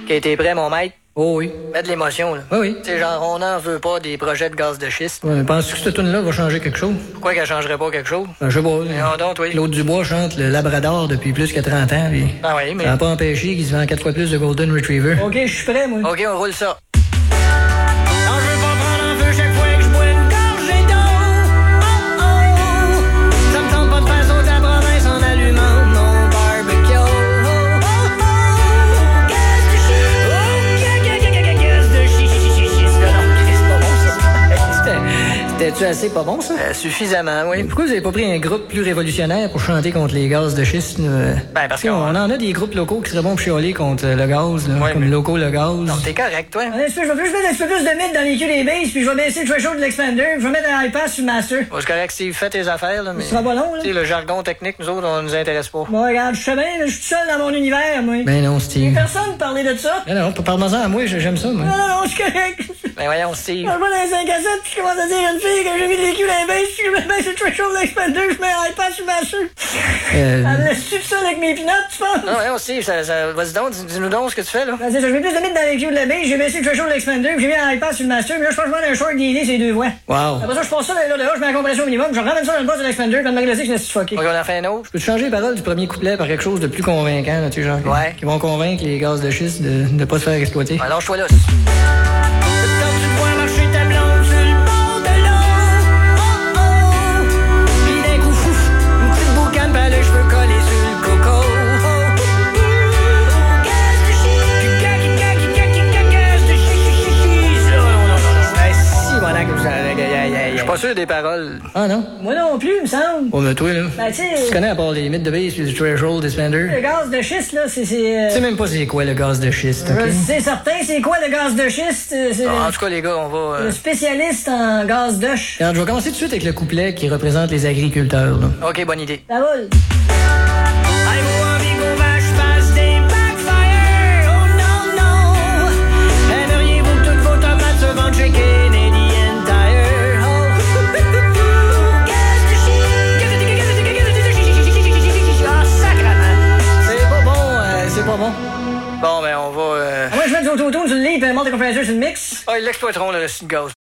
OK, t'es prêt, mon maître? Oh oui. Mets de l'émotion, là. Oui, oui. Tu sais, genre, on n'en veut pas des projets de gaz de schiste. Ouais, mais penses-tu que cette tune-là va changer quelque chose? Pourquoi qu'elle changerait pas quelque chose? Ben, je sais pas. Non, donc, oui. Claude Dubois chante le Labrador depuis plus que 30 ans, puis Ah oui, mais... ça n'a pas empêché qu'il se vend 4 fois plus de Golden Retriever. OK, je suis prêt, moi. OK, on roule ça. Non, je veux pas prendre en feu chaque fois que je bois une gorgée d'eau. Oh, oh. Ça me tente pas de faire sauter la province en allumant mon barbecue. Oh, oh, oh. Gaz de schiste. C'est pas bon, ça. C'était-tu assez pas bon, ça? Suffisamment, oui. Pourquoi vous avez pas pris un groupe plus révolutionnaire pour chanter contre les gaz de schiste? Ben, parce qu'on... On en a des groupes locaux qui seraient bons pour chialer contre le gaz, là, Ouais, comme mais- Loco le gaz. Non, t'es correct, toi. Je vais plus mettre un petit peu plus de mythes dans les culs des basses, puis je vais baisser le threshold de l'expander, puis je vais mettre un iPad sur le master. Bon, c'est correct, Steve, fais tes affaires, là, mais... Ce sera pas long, là. Tu sais, le jargon technique, nous autres, on nous intéresse pas. Bon, regarde, je sais bien, là, je suis tout seul dans mon univers, moi. Ben non, Y'a Steve. personne parler de ça. Ben non, parle-moi-en à moi, j'aime ça, moi. Non, c'est correct. Ben voyons, Steve. Je vais dans les 5 à 7, puis je commence à dire à une fille que j'ai mis des culs dans les basses, puis je mets baisser le threshold de l'expander, je mets un iPad sur le master. Elle me laisse-tu tout seul avec mes pinottes, tu penses? Non, voyons, Steve, vas-y donc, dis-nous donc ce que tu fais, là. Ben, c'est ça, je mets plus de mythes dans les culs de la base, j'ai baissé le threshold de l'expander, puis j'ai mis un iPad sur le master, mais là, je pense que je vais un short dîner, c'est 2 voix. Wow. Après ça, je passe ça là, je mets la compression au minimum, je ramène ça dans le boss de l'expander, puis malgré ça, je laisse fucké. OK, on en fait un autre. Peux-tu changer les paroles du premier couplet par quelque chose de plus convaincant, là, tu sais, genre, Ouais. qui vont convaincre les gaz de schiste de pas se faire exploiter? Alors, je toi là. Quand tu te vois marcher ta blonde sur le bord de l'eau, oh oh, pis d'un coup, fouf, une petite boucane par les cheveux collés sur le coco. Oh, oh, gaz de schiste, gaz de schiste. Si, mon acte, Je suis pas sûr des paroles. Ah non? Moi non plus, il me semble. Oh, mais toi, là. Ben, tu Tu sais, connais à part les mythes de base puis du threshold expander? le gaz de schiste, là, Tu sais même pas c'est quoi le gaz de schiste, ok? C'est certain, c'est quoi le gaz de schiste? C'est En tout cas, les gars, on va... le spécialiste en gaz d'oche. Regarde, je vais commencer tout de suite avec le couplet qui représente les agriculteurs, là. OK, bonne idée. Ça roule. Avez-vous envie qu'on vache fasse des backfire? Oh non, non! Aimeriez-vous que toutes vos tomates se vendent chez Canadian Tire? Oh! Gaz de schiste! Ah, sacrement! C'est pas bon, c'est pas bon. Bon, ben, on va... Moi, je mets du autotune sur le lit, puis monte les compresseurs sur le mix. Ah, ils l'exploiteront, le gaz.